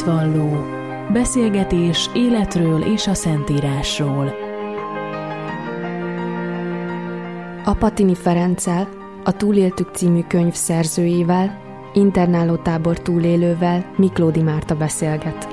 Hitvalló. Beszélgetés életről és a Szentírásról. Apatini Ferenccel, a Túléltük című könyv szerzőjével, internálótábor túlélővel Miklódi Márta beszélget.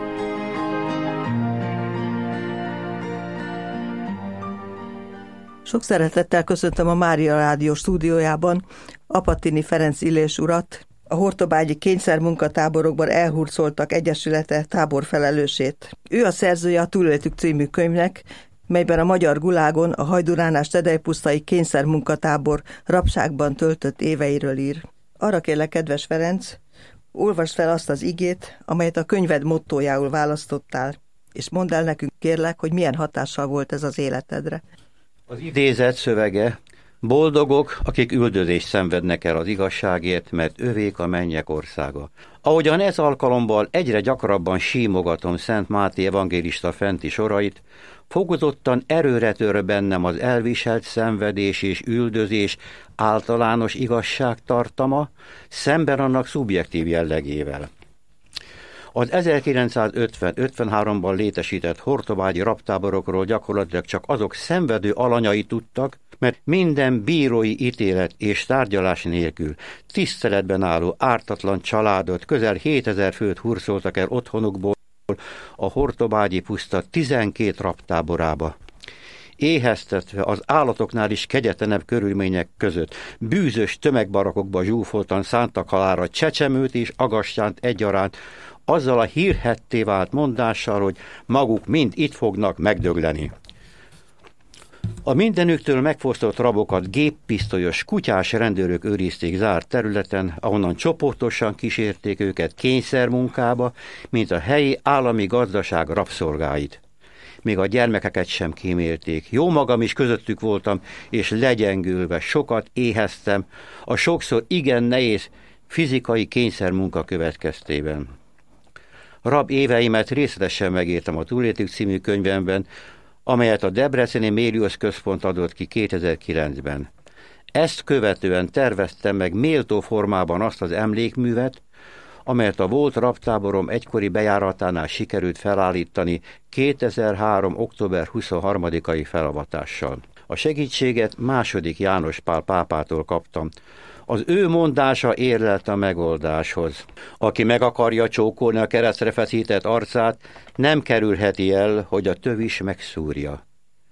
Sok szeretettel köszöntöm a Mária Rádió stúdiójában Apatini Ferenc Illés urat, a hortobágyi kényszermunkatáborokban elhurcoltak egyesülete táborfelelősét. Ő a szerzője a Túléltük című könyvnek, melyben a magyar gulágon a hajduránás tedelypusztai kényszermunkatábor rabságban töltött éveiről ír. Arra kérlek, kedves Ferenc, olvasd fel azt az igét, amelyet a könyved mottójául választottál, és mondd el nekünk, kérlek, hogy milyen hatással volt ez az életedre. Az idézet szövege: boldogok, akik üldözést szenvednek el az igazságért, mert övék a mennyek országa. Ahogyan ez alkalommal egyre gyakrabban símogatom Szent Máté evangélista fenti sorait, fokozottan erőre tör bennem az elviselt szenvedés és üldözés általános igazságtartama, szemben annak szubjektív jellegével. Az 1950-53-ban létesített hortobágyi rabtáborokról gyakorlatilag csak azok szenvedő alanyai tudtak, mert minden bírói ítélet és tárgyalás nélkül tiszteletben álló ártatlan családot, közel 7000 főt hurcoltak el otthonukból a hortobágyi puszta 12 rabtáborába. Éheztetve az állatoknál is kegyetlenebb körülmények között bűzös tömegbarakokba zsúfoltan szántak halálra Csecsemőt és Agastyánt egyaránt, azzal a hírhedté vált mondással, hogy maguk mind itt fognak megdögleni. A mindenüktől megfosztott rabokat géppisztolyos, kutyás rendőrök őrizték zárt területen, ahonnan csoportosan kísérték őket kényszermunkába, mint a helyi állami gazdaság rabszolgáit. Még a gyermekeket sem kímélték. Jó magam is közöttük voltam, és legyengülve sokat éheztem a sokszor igen nehéz fizikai kényszermunka következtében. Rab éveimet részletesen megírtam a Túléltük című könyvemben, amelyet a Debreceni Mériusz Központ adott ki 2009-ben. Ezt követően terveztem meg méltó formában azt az emlékművet, amelyet a volt rabtáborom egykori bejáratánál sikerült felállítani 2003. október 23-ai felavatással. A segítséget II. János Pál pápától kaptam. Az ő mondása érlelt a megoldáshoz. Aki meg akarja csókolni a keresztre feszített arcát, nem kerülheti el, hogy a tövis megszúrja.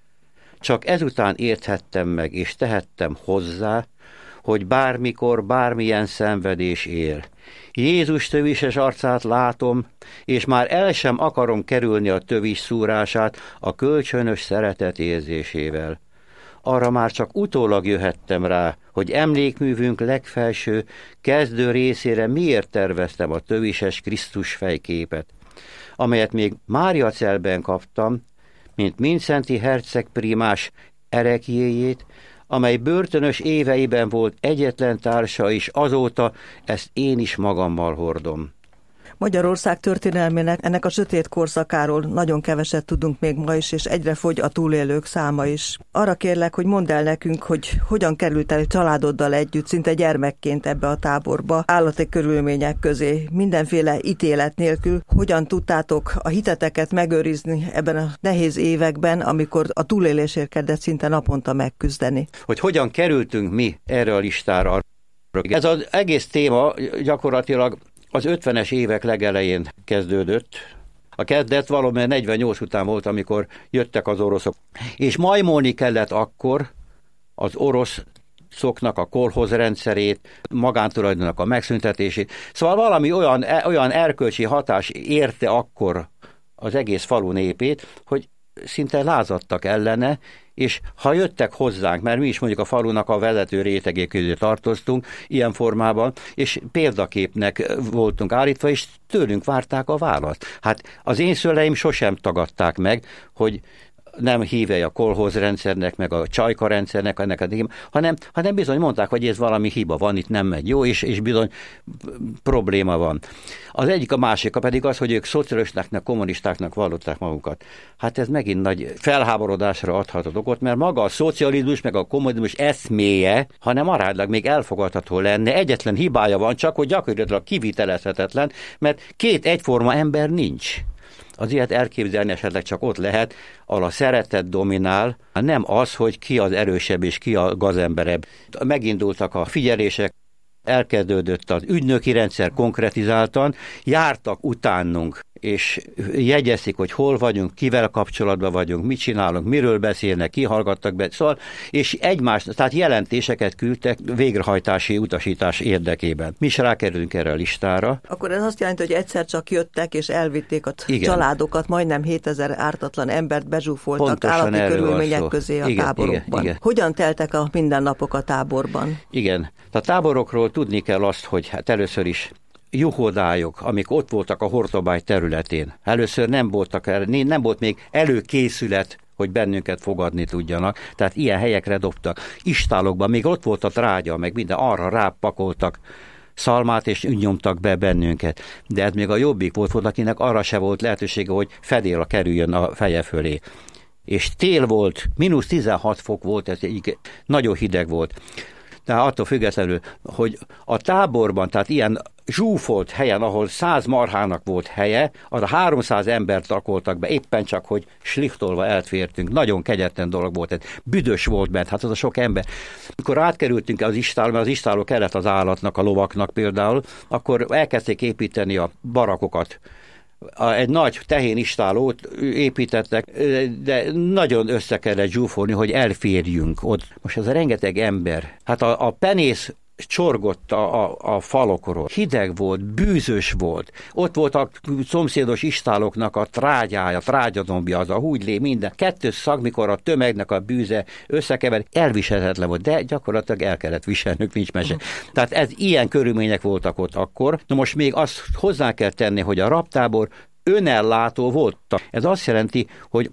Csak ezután érthettem meg, és tehettem hozzá, hogy bármikor, bármilyen szenvedés ér. Jézus tövises arcát látom, és már el sem akarom kerülni a tövis szúrását a kölcsönös szeretet érzésével. Arra már csak utólag jöhettem rá, hogy emlékművünk legfelső, kezdő részére miért terveztem a tövises Krisztus fejképet, amelyet még Máriacelben kaptam, mint Mindszenty herceg primás ereklyéjét, amely börtönös éveiben volt egyetlen társa, és azóta ezt én is magammal hordom. Magyarország történelmének ennek a sötét korszakáról nagyon keveset tudunk még ma is, és egyre fogy a túlélők száma is. Arra kérlek, hogy mondd el nekünk, hogy hogyan kerültél családoddal együtt, szinte gyermekként ebbe a táborba, állati körülmények közé, mindenféle ítélet nélkül. Hogyan tudtátok a hiteteket megőrizni ebben a nehéz években, amikor a túlélésért kellett szinte naponta megküzdeni? Hogy hogyan kerültünk mi erre a listára? Ez az egész téma gyakorlatilag az 50-es évek legelején kezdődött. A kezdet valóban 48 után volt, amikor jöttek az oroszok. És majmolni kellett akkor az oroszoknak a kolhoz rendszerét, magántulajdonnak a megszüntetését. Szóval valami olyan erkölcsi hatás érte akkor az egész falu népét, hogy szinte lázadtak ellene, és ha jöttek hozzánk, mert mi is mondjuk a falunak a vezető rétegé közé tartoztunk ilyen formában, és példaképnek voltunk állítva, és tőlünk várták a választ. Hát az én szüleim sosem tagadták meg, hogy nem hívei a kolhozrendszernek, meg a csajka rendszernek, hanem bizony mondták, hogy ez valami hiba van, itt nem megy jó, és bizony probléma van. Az egyik, a másik pedig az, hogy ők szocialistáknak, kommunistáknak vallották magukat. Hát ez megint nagy felháborodásra adhatott okot, mert maga a szocializmus, meg a kommunizmus eszméje, hanem aránylag még elfogadható lenne. Egyetlen hibája van csak, hogy gyakorlatilag kivitelezhetetlen, mert két egyforma ember nincs. Az ilyet elképzelni esetleg csak ott lehet, ahol a szeretet dominál, nem az, hogy ki az erősebb és ki a gazemberebb. Megindultak a figyelések, elkezdődött az ügynöki rendszer konkretizáltan, jártak utánunk, és jegyezték, hogy hol vagyunk, kivel kapcsolatban vagyunk, mit csinálunk, miről beszélnek, ki hallgattak be, szóval, és egymást, tehát jelentéseket küldtek végrehajtási utasítás érdekében. Mi is rákerülünk erre a listára. Akkor ez azt jelenti, hogy egyszer csak jöttek és elvitték a családokat, majdnem 7000 ártatlan embert bezsúfoltak pontosan állati körülmények közé a táborokban. Igen. Hogyan teltek a mindennapok a táborban? Igen. A táborokról tudni kell azt, hogy hát először is juhodályok, amik ott voltak a Hortobágy területén. Először nem volt még előkészület, hogy bennünket fogadni tudjanak, tehát ilyen helyekre dobtak. Istálokban még ott volt a trágya, meg minden, arra rápakoltak szalmát, és nyomtak be bennünket. De ez még a jobbik volt, akinek arra se volt lehetősége, hogy fedélre kerüljön a feje fölé. És tél volt, -16 fok volt, ez nagyon hideg volt. Tehát attól függetlenül, hogy a táborban, tehát ilyen zsúfolt helyen, ahol 100 marhának volt helye, arra 300 embert rakoltak be, éppen csak, hogy slichtolva elfértünk. Nagyon kegyetlen dolog volt, ez büdös volt bent, hát az a sok ember. Amikor átkerültünk az istálba, mert az istáló kellett az állatnak, a lovaknak például, akkor elkezdték építeni a barakokat. Egy nagy tehén istálót építettek, de nagyon össze kellett zsúfolni, hogy elférjünk ott. Most az a rengeteg ember, hát a penész csorgott a falokról. Hideg volt, bűzös volt. Ott volt a szomszédos istáloknak a trágyája, trágyadombja, az a húgylé, minden. Kettős szag, mikor a tömegnek a bűze összekever, elviselhetetlen volt, de gyakorlatilag el kellett viselnünk, nincs mese. Tehát ez ilyen körülmények voltak ott akkor. Na most még azt hozzá kell tenni, hogy a rabtábor önellátó volt. Ez azt jelenti, hogy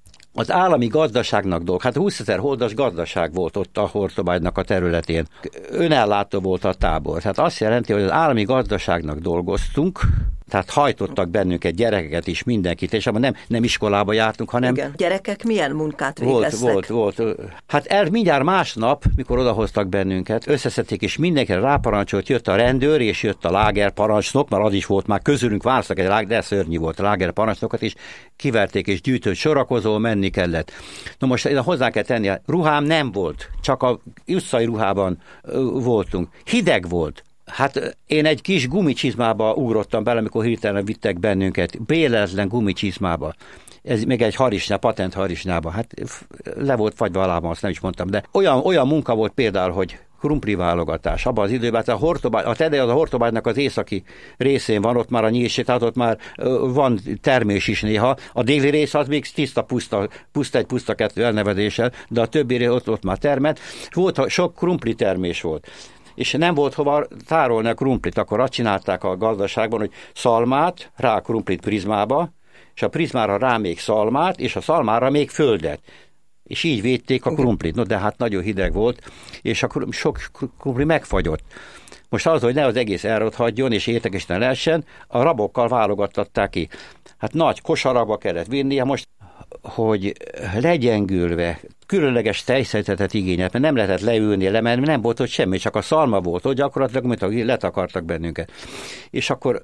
az állami gazdaságnak hát 20 000 holdas gazdaság volt ott a Hortobágynak a területén. Önellátó volt a tábor. Tehát azt jelenti, hogy az állami gazdaságnak dolgoztunk, tehát hajtottak bennünket, gyerekeket is, mindenkit, és abban nem iskolába jártunk, hanem... Igen. Gyerekek milyen munkát végeztek? Volt. Hát mindjárt másnap, mikor odahoztak bennünket, összeszedték, és mindenkire ráparancsolt, jött a rendőr, és jött a lágerparancsnok, mert az is volt már közülünk, választak egy de szörnyű volt a lágerparancsnokat, és kiverték, és gyűjtött sorakozó, menni kellett. Na most hozzá kell tenni, a ruhám nem volt, csak a utcai ruhában voltunk. Hideg volt. Hát én egy kis gumicsizmába ugrottam bele, amikor hirtelen vittek bennünket, béletlen gumicsizmába. Ez még egy harisnya, patent harisnyába. Hát le volt fagyva a lábam, azt nem is mondtam, de olyan munka volt például, hogy krumpli válogatás. Abban az időben, a Tedej az a Hortobágynak az északi részén van, ott már a nyílség, tehát ott már van termés is néha. A déli rész az még tiszta, puszta kettő elnevezéssel, de a többi rész ott már termett. Sok krumpli termés volt. És nem volt hova tárolni a krumplit, akkor azt csinálták a gazdaságban, hogy szalmát, rá a krumplit prizmába, és a prizmára rá még szalmát, és a szalmára még földet. És így védték a krumplit. No, de hát nagyon hideg volt, és sok krumpli megfagyott. Most az, hogy ne az egész elrothadjon, és értekes ne lehessen, a rabokkal válogattatták ki. Hát nagy kosarakba kellett vinni, most hogy legyengülve, különleges tejszeretet igényelt, mert nem lehetett leülni, lemenni, nem volt ott semmi, csak a szalma volt ott, gyakorlatilag, mint ahogy letakartak bennünket. És akkor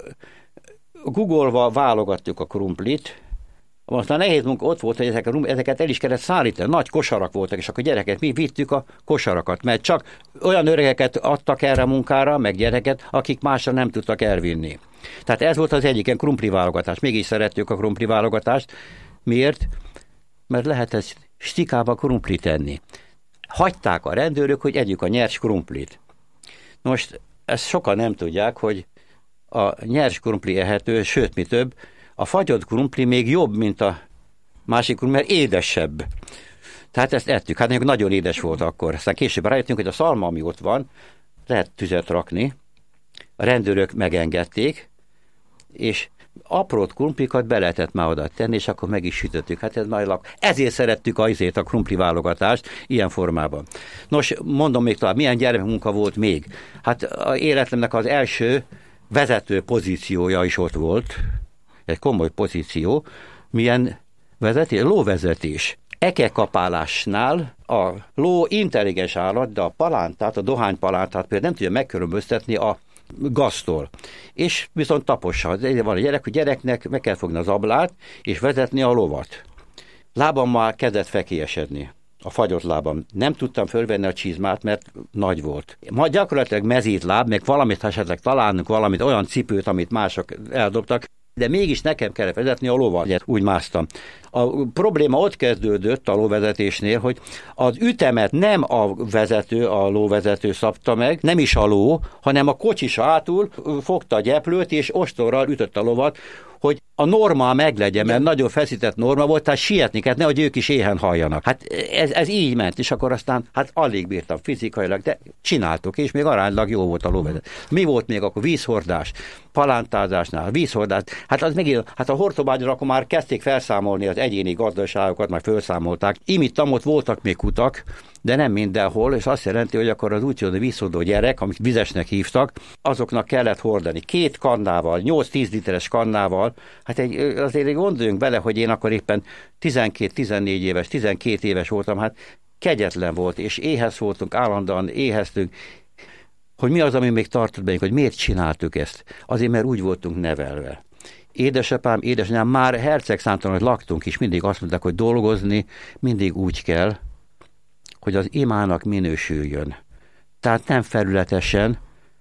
googolva válogattuk a krumplit, most a nehéz munka ott volt, hogy ezeket el is kellett szállítani, nagy kosarak voltak, és akkor gyereket, mi vittük a kosarakat, mert csak olyan öregeket adtak erre a munkára, meg gyereket, akik másra nem tudtak elvinni. Tehát ez volt az egyik ilyen krumpli válogatás. Mégis szerettük a krumpli válogatást. Miért? Mert lehetett stikába krumplit tenni. Hagyták a rendőrök, hogy együk a nyers krumplit. Most ezt sokan nem tudják, hogy a nyers krumpli ehető, sőt, mi több, a fagyott krumpli még jobb, mint a másik krumpli, mert édesebb. Tehát ezt ettük. Hát nagyon édes volt akkor. Aztán később rájöttünk, hogy a szalma, ami ott van, lehet tüzet rakni. A rendőrök megengedték, és apró krumplikat be lehetett már oda tenni, és akkor meg is sütöttük. Hát ezért szerettük a krumpli válogatást ilyen formában. Nos, mondom még tovább, milyen gyermekmunka volt még? Hát az életemnek az első vezető pozíciója is ott volt, egy komoly pozíció. Milyen vezetés? Lóvezetés. Ekekapálásnál a ló intelligens állat, de a palántát, a dohánypalántát például nem tudja megkülönböztetni a gaztól. És viszont tapossa. Van egy gyereknek meg kell fogni az ablát, és vezetni a lovat. Lábammal kezdett fekélyesedni. A fagyott lábam. Nem tudtam fölvenni a csizmát, mert nagy volt. Ma gyakorlatilag mezítláb, meg valamit, ha esetleg találnunk valamit, olyan cipőt, amit mások eldobtak, de mégis nekem kellett vezetni a lovat. Úgy másztam. A probléma ott kezdődött a lóvezetésnél, hogy az ütemet nem a lóvezető szabta meg, nem is a ló, hanem a kocsis hátul fogta a gyeplőt, és ostorral ütött a lovat, hogy a norma meglegyen, mert nagyon feszített norma volt, tehát sietni kellett, nehogy ők is éhen halljanak. Hát ez így ment, és akkor aztán alig bírtam fizikailag, de csináltuk, és még aránylag jó volt a lóvezetés. Mi volt még akkor? Vízhordás, palántázásnál, vízhordás. Hát a Hortobágyon akkor már kezdték felszámolni az egyéni gazdaságokat, már felszámolták. Imit-tamot voltak még kutak, de nem mindenhol, és azt jelenti, hogy akkor az úgynevezett vízhordó gyerek, amit vizesnek hívtak, azoknak kellett hordani 2 kannával, 8-10 literes kannával. Hát azért gondoljunk bele, hogy én akkor éppen 12-14 éves, 12 éves voltam, hát kegyetlen volt, és éhez voltunk, állandóan éheztünk. Hogy mi az, ami még tartott bennünk, hogy miért csináltuk ezt? Azért, mert úgy voltunk nevelve. Édesapám, édesanyám már hercegszámtalan, hogy laktunk is, mindig azt mondták, hogy dolgozni mindig úgy kell, hogy az imának minősüljön. Tehát nem felületesen,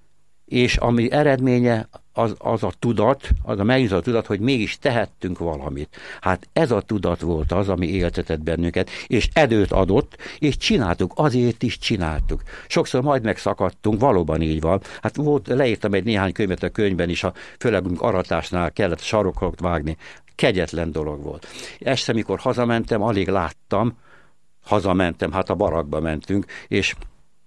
és ami eredménye az a tudat, az a megnyugtató tudat, hogy mégis tehettünk valamit. Hát ez a tudat volt az, ami éltetett bennünket, és erőt adott, és csináltuk, azért is csináltuk. Sokszor majd megszakadtunk, valóban így van. Hát leírtam egy néhány könyvet a könyvben is, főleg aratásnál kellett sarokat vágni. Kegyetlen dolog volt. Este, mikor hazamentem, alig láttam, hát a barakba mentünk, és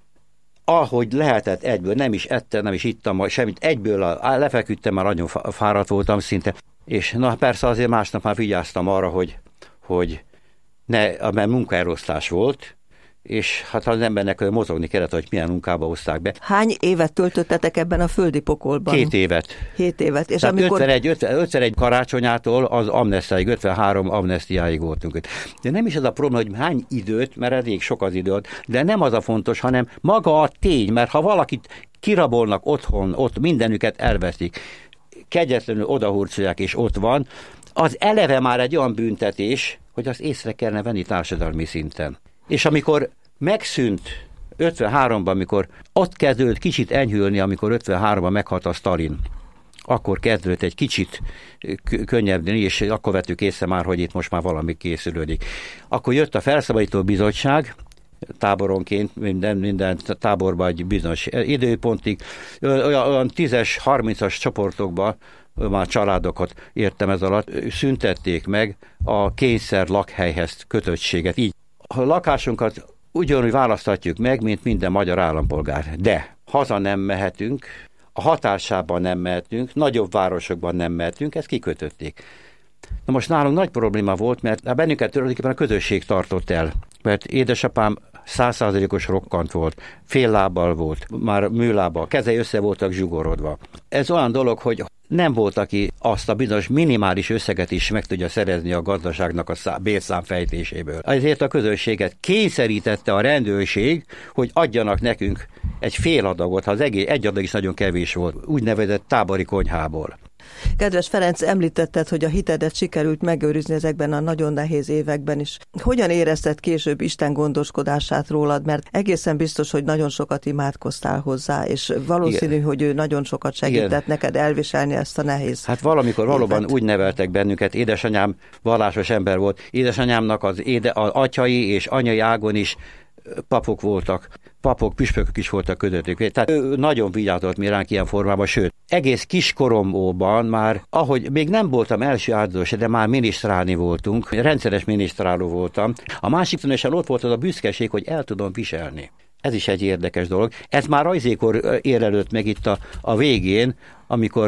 ahogy lehetett egyből, nem is ettem, nem is ittam, semmit, egyből lefeküdtem, már nagyon fáradt voltam szinte, és na persze azért másnap már vigyáztam arra, hogy mert munkaelosztás volt, és hát az embernek mozogni kellett, hogy milyen munkába hozták be. Hány évet töltöttetek ebben a földi pokolban? 2 évet. 7 évet. És tehát amikor... 51 karácsonyától az amnesztiáig, 53 amnesztiáig voltunk. De nem is az a probléma, hogy hány időt, mert elég sok az időt, de nem az a fontos, hanem maga a tény, mert ha valakit kirabolnak otthon, ott mindenüket elveszik, kegyetlenül odahurcolják, és ott van, az eleve már egy olyan büntetés, hogy azt észre kellene venni társadalmi szinten. És amikor megszűnt 53-ban, amikor ott kezdődött kicsit enyhülni, amikor 53-ban meghalt a Sztalin, akkor kezdődött egy kicsit könnyebben, és akkor vettük észre már, hogy itt most már valami készülődik. Akkor jött a felszabadító bizottság, táboronként, minden táborban egy bizonyos időpontig, olyan 10-es, 30-as csoportokban, már családokat értem ez alatt, szüntették meg a kényszer lakhelyhez kötöttséget. Így a lakásunkat ugyanúgy választhatjuk meg, mint minden magyar állampolgár. De haza nem mehetünk, a határsában nem mehetünk, nagyobb városokban nem mehetünk, ezt kikötötték. Na most nálunk nagy probléma volt, mert bennünket tulajdonképpen a közösség tartott el. Mert édesapám 100%-os rokkant volt, fél lábbal volt, már műlábbal, kezei össze voltak zsugorodva. Ez olyan dolog, hogy nem volt, aki azt a bizonyos minimális összeget is meg tudja szerezni a gazdaságnak a bérszám fejtéséből. Ezért a közösséget kényszerítette a rendőrség, hogy adjanak nekünk egy fél adagot, ha az egy adag is nagyon kevés volt, úgynevezett tábori konyhából. Kedves Ferenc, említetted, hogy a hitedet sikerült megőrizni ezekben a nagyon nehéz években is. Hogyan érezted később Isten gondoskodását rólad? Mert egészen biztos, hogy nagyon sokat imádkoztál hozzá, és valószínű, igen, hogy ő nagyon sokat segített, igen, neked elviselni ezt a nehéz. Hát valamikor valóban úgy neveltek bennünket, édesanyám vallásos ember volt, édesanyámnak az atyai és anyai ágon is papok voltak, papok, püspökök is voltak közöttük. Tehát ő nagyon vigyázott mi ránk ilyen formában, sőt, egész kiskoromban már, ahogy még nem voltam első áldozó, de már minisztrálni voltunk, rendszeres minisztráló voltam. A másik tűnösen ott volt az a büszkeség, hogy el tudom viselni. Ez is egy érdekes dolog. Ez már rajzékor érelődött meg itt a végén, amikor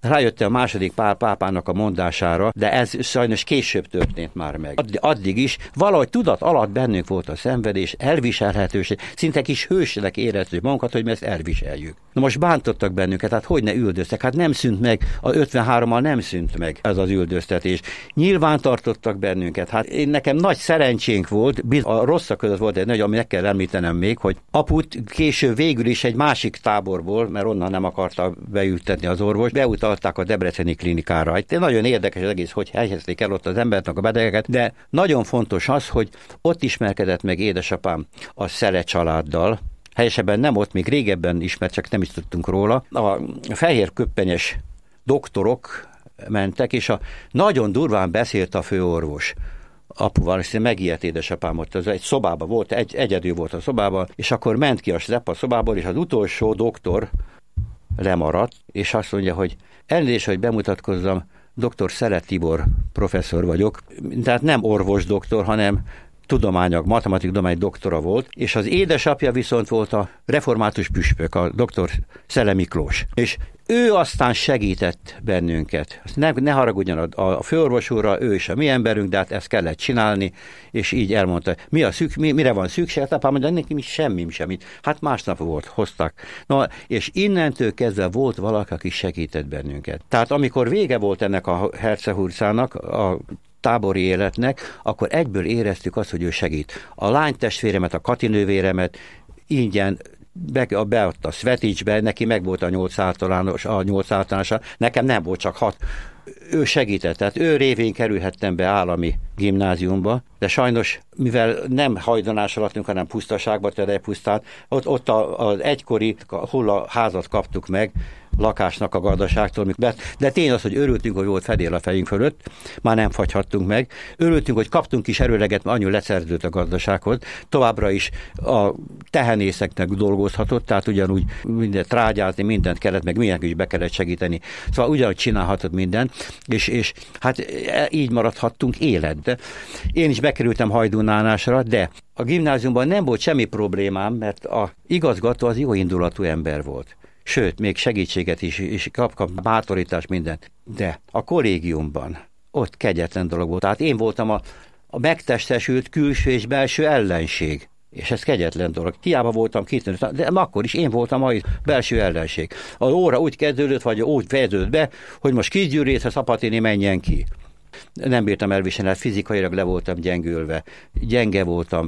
rájöttem a második Pál pápának a mondására, de ez sajnos később történt már meg. Addig is valahogy tudat alatt bennünk volt a szenvedés, elviselhetőség, szinte kis hősnek éreztük magunkat, hogy mi ezt elviseljük. Na most bántottak bennünket, hát hogy ne üldöztek? Hát nem szűnt meg, a 53-mal nem szűnt meg ez az üldöztetés. Nyilván tartottak bennünket. Hát nekem nagy szerencsénk volt, a rosszak között volt egy nagy, ami meg kell említenem még, hogy aput később végül is egy másik táborból, mert onnan nem akarta beültetni az orvos, beutalták a debreceni klinikára. Egy nagyon érdekes az egész, hogy helyezték el ott az embernek a betegeket, de nagyon fontos az, hogy ott ismerkedett meg édesapám a Szele családdal, helyesebben nem ott, még régebben ismert, csak nem is tudtunk róla. A fehér köppenyes doktorok mentek, és nagyon durván beszélt a főorvos apuval, és megijedt édesapám ott, az egy szobában volt, egyedül volt a szobában, és akkor ment ki a SZEP a szobából, és az utolsó doktor lemaradt, és azt mondja, hogy elnézést, hogy bemutatkozzam, dr. Szele Tibor professzor vagyok, tehát nem orvos doktor, hanem matematikai doktora volt, és az édesapja viszont volt a református püspök, a dr. Szele Miklós. És ő aztán segített bennünket. Ne haragudjon a főorvos úrra, ő is a mi emberünk, de hát ezt kellett csinálni, és így elmondta, mire van szükség? Hát apám mondja, nekem is semmit. Hát másnap hoztak. Na, és innentől kezdve volt valaki, aki segített bennünket. Tehát amikor vége volt ennek a Hercehurcának, a tábori életnek, akkor egyből éreztük azt, hogy ő segít. A lánytestvéremet, a Kati nővéremet ingyen beadta a Sveticsbe, neki meg volt a 8 általánosa, nekem nem volt, csak 6. Ő segített, tehát ő révén kerülhettem be állami gimnáziumba, de sajnos, mivel nem hajdanás alattunk, hanem pusztaságba, tehát pusztán, ott az egykori hullaházat kaptuk meg, lakásnak a gazdaságtól, de tény az, hogy örültünk, hogy volt fedél a fejünk fölött, már nem fagyhattunk meg. Örültünk, hogy kaptunk kis erőleget, mert anyu leszerződött a gazdasághoz. Továbbra is a tehenészeknek dolgozhatott, tehát ugyanúgy mindent trágyázni, mindent kellett, meg mindenki is be kellett segíteni. Szóval ugyanúgy csinálhatott mindent, és hát így maradhattunk életbe. Én is bekerültem hajdunálásra, de a gimnáziumban nem volt semmi problémám, mert az igazgató az jó indulatú ember volt. Sőt, még segítséget is kap bátorítást, mindent. De a kollégiumban ott kegyetlen dolog volt. Tehát én voltam a megtestesült külső és belső ellenség. És ez kegyetlen dolog. Hiába voltam kitűnő, de akkor is én voltam a belső ellenség. Az óra úgy kezdődött, vagy úgy fejeződött be, hogy most kisgyűrét, a Szapatini menjen ki. Nem bírtam elviselni, hát fizikailag le voltam gyengülve. Gyenge voltam.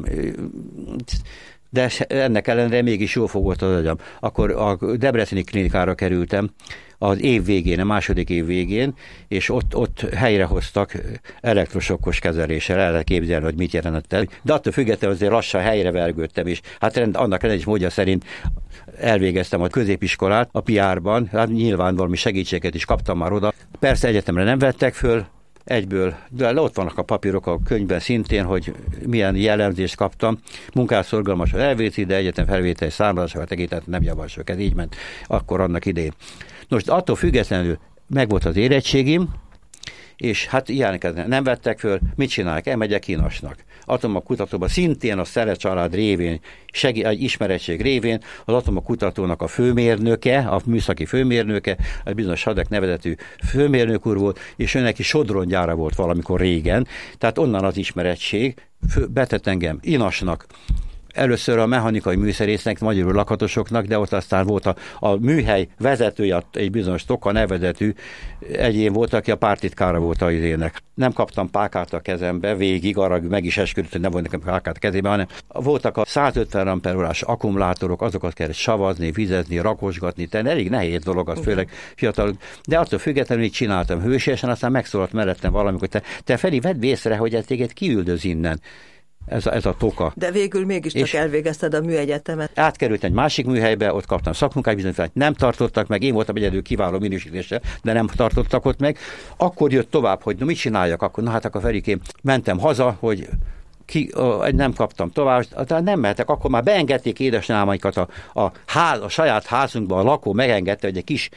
De ennek ellenére mégis jól fogott az agyam. Akkor a debreceni klinikára kerültem az év végén, a második év végén, és ott helyrehoztak elektrosokkos kezeléssel, el lehet képzelni, hogy mit jelentett el. De attól függetlenül azért lassan helyrevergődtem, és hát annak rendes módja szerint elvégeztem a középiskolát a PR-ban, hát nyilván valami segítséget is kaptam már oda. Persze egyetemre nem vettek föl, egyből, de ott vannak a papírok a könyvben szintén, hogy milyen jellemzést kaptam. Munkásszorgalmasan elvéti, de egyetem felvételi számlásokat egészített, nem javaslok, ez így ment akkor annak idején. Most attól függetlenül megvolt az érettségim, és hát ilyeneket nem vettek föl, mit csinálják? Elmegyek Inasnak. Atomakutatóban szintén a Szele család révén, egy ismerettség révén az atomakutatónak a főmérnöke, a műszaki főmérnöke, egy bizonyos Hadek nevezetű főmérnök úr volt, és őnek is Sodrongyára volt valamikor régen, tehát onnan az ismerettség betett engem Inasnak. Először a mechanikai műszerésznek, magyarul lakatosoknak, de ott aztán volt a műhely vezetője, egy bizonyos Toka nevezetű egyén volt, aki a pártitkára volt az ének. Nem kaptam pákát a kezembe végig, arra meg is esküdött, hogy nem volt nekem pákát a kezébe, hanem voltak a 150 amperórás akkumulátorok, azokat kellett savazni, vizezni, rakosgatni, tehát elég nehéz dolog az, főleg fiatalok. De attól függetlenül így csináltam hősiesen, aztán megszólalt mellettem valamikor, te Feri, vedd észre, hogy ez téged kiüldöz innen. Ez a Toka. De végül mégiscsak elvégezted a műegyetemet. Átkerültem egy másik műhelybe, ott kaptam szakmunkás bizonyítványt, nem tartottak meg, én voltam egyedül kiváló minősítéssel, de nem tartottak ott meg. Akkor jött tovább, hogy mit csináljak, akkor Ferikém, mentem haza, hogy nem kaptam tovább, de nem mehetek, akkor már beengedték édesanyámaikat a saját házunkba, a lakó megengedte, hogy egy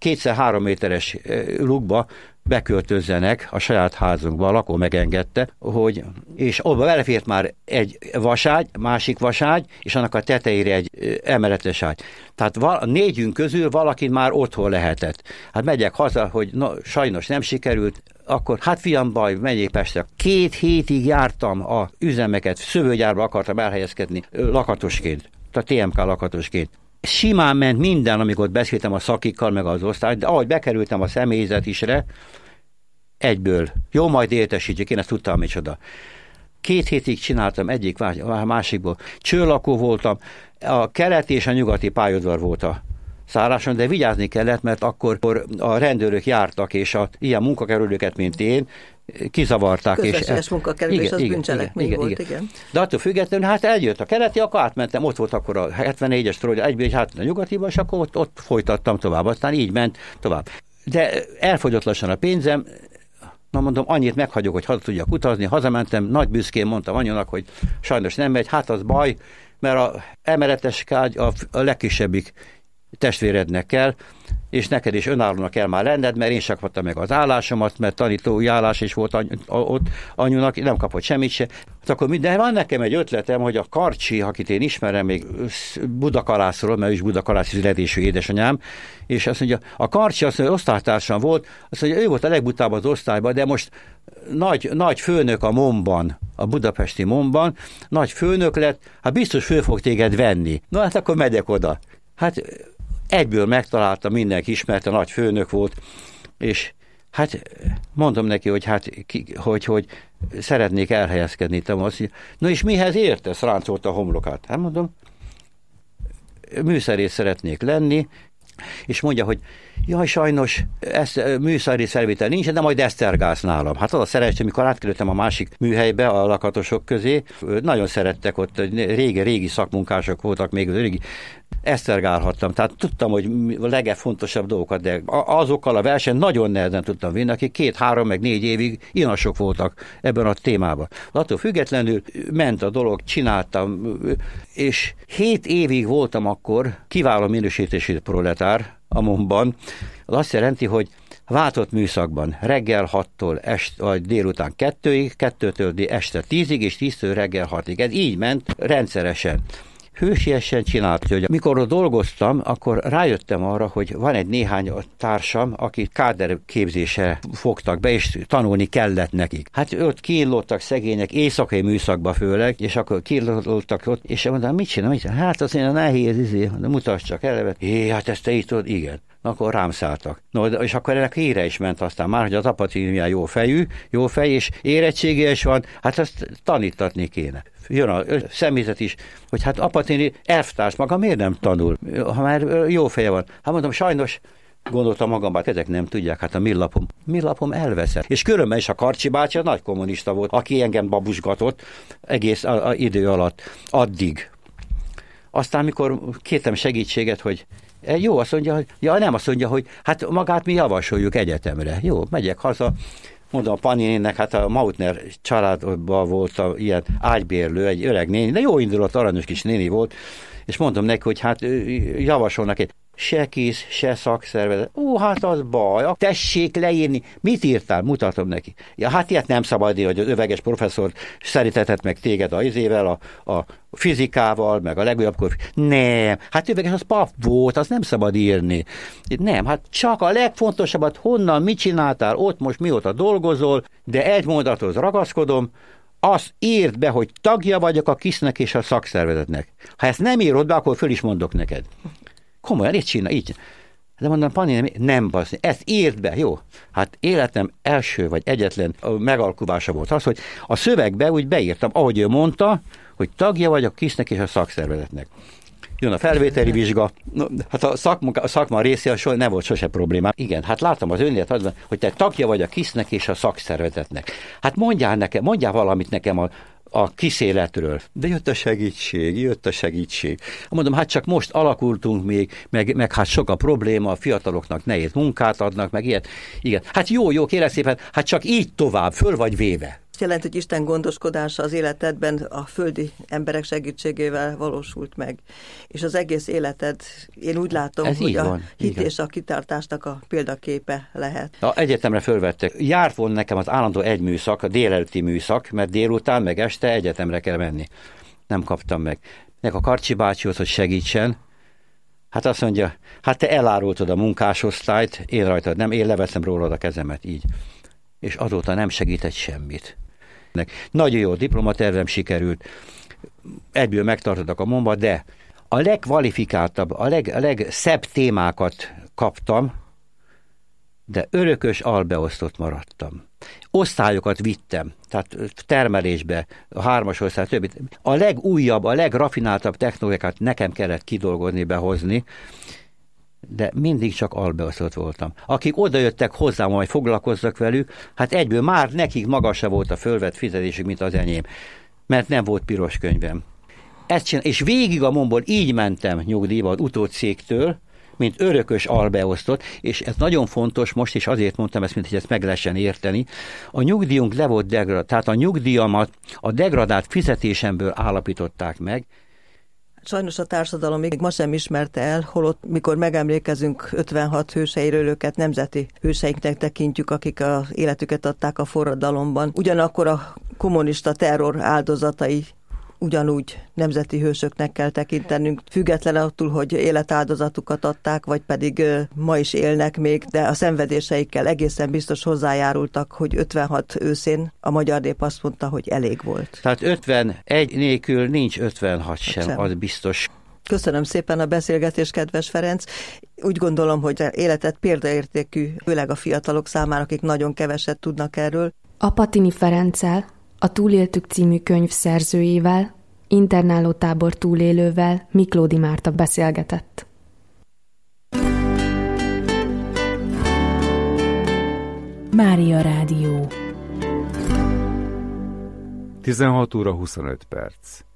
2x3 méteres lukba beköltözzenek a saját házunkba, a lakó megengedte, hogy, és abba belefért már egy vaságy, másik vaságy, és annak a tetejére egy emeletes ágy. Tehát négyünk közül valaki már otthon lehetett. Hát megyek haza, hogy sajnos nem sikerült, akkor hát fiam baj, megyek Pestre. 2 hétig jártam a üzemeket, szövőgyárba akartam elhelyezkedni lakatosként, a TMK lakatosként. Simán ment minden, amikor beszéltem a szakikkal, meg az osztály, de ahogy bekerültem a személyzetisre, egyből. Jó, majd értesítjük, én ezt tudtam micsoda. 2 hétig csináltam egyik másikból. Csőlakó voltam, a keleti és a nyugati pályaudvar volt a szálláson, de vigyázni kellett, mert akkor a rendőrök jártak, és ilyen munkakerülőket, mint én, kizavarták. Közösséges munkakerülés, az bűncselekmény volt, igen. De attól függetlenül, hát eljött a keleti, akkor átmentem, ott volt akkor a 74-es torony, egyből hát a nyugatiba, és akkor ott folytattam tovább, aztán így ment tovább. De elfogyott lassan a pénzem, mondom, annyit meghagyok, hogy haza tudjak utazni, hazamentem, nagy büszkén mondtam anyónak, hogy sajnos nem megy, hát az baj, mert a emeletes ágy a legkisebbik testvérednek kell, és neked is önállónak kell már lenned, mert én sem kaptam meg az állásomat, mert tanítói állás is volt ott anyunak, nem kapott semmit se. Hát akkor de van nekem egy ötletem, hogy a Karcsi, akit én ismerem még Budakalászról, mert ő is budakalász születésű édesanyám, és azt mondja, a Karcsi azt mondja, osztálytársam volt, azt mondja, ő volt a legbutább az osztályban, de most nagy főnök a MON-ban, a budapesti MON-ban, nagy főnök lett, hát biztos föl fog téged venni. Na hát akkor megyek oda. Hát egyből megtalálta, mindenki ismerte, nagy főnök volt, és hát mondom neki, hogy hogy szeretnék elhelyezkedni. Azt mondja, na és mihez értesz? Ráncolta a homlokát. Hát mondom, műszerész szeretnék lenni, és mondja, hogy jaj, sajnos műszerész felvétel nincs, de majd esztergálsz nálam. Hát az a szerencsé, amikor átkerültem a másik műhelybe, a lakatosok közé, nagyon szerettek ott, régi szakmunkások voltak, még régi, esztergálhattam. Tehát tudtam, hogy a legfontosabb dolgokat, de azokkal a versenyt nagyon nehezen tudtam vinni, akik 2-3 meg 4 évig inasok voltak ebben a témában. Attól függetlenül ment a dolog, csináltam, és 7 évig voltam akkor kiváló minősítésű proletár a MON-ban. Az azt jelenti, hogy váltott műszakban reggel 6-tól vagy délután 2-ig, 2-től este 10-ig, és 10-től reggel 6-ig. Ez így ment rendszeresen. Hősiesen csinált, hogy mikor dolgoztam, akkor rájöttem arra, hogy van egy néhány társam, aki káderképzésre fogtak be, és tanulni kellett nekik. Hát ott kínlottak szegények, éjszakai műszakba főleg, és akkor kínlottak ott, és mondtam, mit csinál? Hát az én a nehéz, mutasd csak elevet. Hát ezt te így tudod, igen. Akkor rám szálltak. No, és akkor ennek híre is ment aztán már, hogy az Apatini jó fej, és érettsége is van, hát ezt tanítatni kéne. Jön a személyzet is, hogy hát Apatini elvtárs maga miért nem tanul, ha már jó feje van. Hát mondom, sajnos gondoltam magamban, hát ezek nem tudják, hát a millapom elveszett. És különben is a Karcsi bácsi nagy kommunista volt, aki engem babusgatott egész az idő alatt, addig. Aztán, mikor kértem segítséget, hogy jó, azt mondja, hogy nem azt mondja, hogy hát magát mi javasoljuk egyetemre. Jó, megyek haza, mondom a Paninének, hát a Mautner családban volt ilyen ágybérlő, egy öreg néni, de jó indulat, aranyos kis néni volt, és mondom neki, hogy hát javasolnak egy se KISZ, se szakszervezet. Hát az baj, tessék leírni. Mit írtál? Mutatom neki. Ja, hát ilyet nem szabad írni, hogy az öveges professzor szeretetett meg téged a izével, a fizikával, meg a legújabbkor. Nem, hát öveges az pap volt, azt nem szabad írni. Nem, hát csak a legfontosabbat, honnan, mit csináltál, ott most mióta dolgozol, de egy mondathoz ragaszkodom, azt írd be, hogy tagja vagyok a KISZ-nek és a szakszervezetnek. Ha ezt nem írod be, akkor föl is mondok neked. Komolyan, így csinál, így. De mondom, Pani, nem baszni, ezt írd be, jó? Hát életem első vagy egyetlen megalkuvása volt az, hogy a szövegbe úgy beírtam, ahogy ő mondta, hogy tagja vagy a KISZ-nek és a szakszervezetnek. Jön a felvételi vizsga, hát a szakma részéről nem volt sose problémám. Igen, hát láttam az önnél, hogy te tagja vagy a KISZ-nek és a szakszervezetnek. Hát mondjál valamit nekem a KISZ életről. De jött a segítség. Mondom, hát csak most alakultunk még, meg hát sok a probléma, a fiataloknak nehéz munkát adnak, meg ilyet. Igen. Hát jó, kérlek szépen, hát csak így tovább, föl vagy véve. Azt jelenti, hogy Isten gondoskodása az életedben a földi emberek segítségével valósult meg. És az egész életed, én úgy látom, ez hogy a hit és a kitartásnak a példaképe lehet. Egyetemre fölvettek. Járt volna nekem az állandó egy műszak, a délelőtti műszak, mert délután meg este egyetemre kell menni. Nem kaptam meg. Nek a Karcsi bácsihoz, hogy segítsen. Hát azt mondja, hát te elárultad a munkásosztályt, én rajtad nem, én leveszem rólad a kezemet, így. És azóta nem segített semmit. Nagyon jó diplomatervem sikerült, egyből megtartottak a momba, de a legkvalifikáltabb, a legszebb témákat kaptam, de örökös albeosztott maradtam. Osztályokat vittem, tehát termelésbe, a 3-as osztály, többit. A legújabb, a legrafináltabb technológiákat nekem kellett kidolgozni, behozni, de mindig csak albeosztott voltam. Akik odajöttek hozzám, hogy foglalkozzak velük, hát egyből már nekik magasabb volt a fölvett fizetésük, mint az enyém, mert nem volt piros könyvem. És végig a momból így mentem nyugdíjba az utódcégtől, mint örökös albeosztott, és ez nagyon fontos, most is azért mondtam ezt, mint hogy ezt meg lehessen érteni. A nyugdíjunk le volt degradált, tehát a nyugdíjamat a degradált fizetésemből állapították meg. Sajnos a társadalom még ma sem ismerte el, holott mikor megemlékezünk 56 hőseiről, őket nemzeti hőseinknek tekintjük, akik az életüket adták a forradalomban. Ugyanakkor a kommunista terror áldozatai ugyanúgy nemzeti hősöknek kell tekintenünk, független attól, hogy életáldozatukat adták, vagy pedig ma is élnek még, de a szenvedéseikkel egészen biztos hozzájárultak, hogy 56 őszén a magyar nép azt mondta, hogy elég volt. Tehát 51 nélkül nincs 56 sem, az biztos. Köszönöm szépen a beszélgetést, kedves Ferenc. Úgy gondolom, hogy életed példaértékű, főleg a fiatalok számára, akik nagyon keveset tudnak erről. Apatini Ferenccel, a Túléltük című könyv szerzőjével, internálótábor túlélővel Miklódi Márta beszélgetett. Mária Rádió. 16 óra 25 perc.